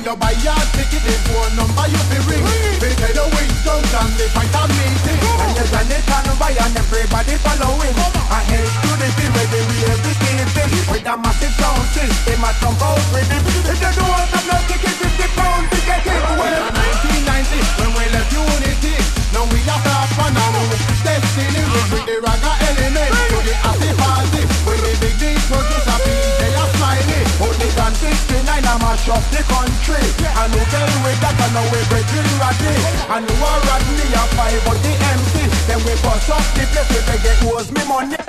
When you buy your ticket, the phone number you be ring. They tell you which junction they find a meeting. And you turn it on by and everybody following. I head to the field where they will everything with a massive sound system at some out with it. If you don't have no ticket, 50 pounds to get it. Well, 1990, when we left Unity, now we are top and now we destiny. With the raga element, to the happy party. With the big things, so just a PJ a smiley. Only than 69, I mash up the country. And who tell we that I know we breaking ratty. And who are rat me a 5 on the MC. Then we bust up the place, we beg it was me money.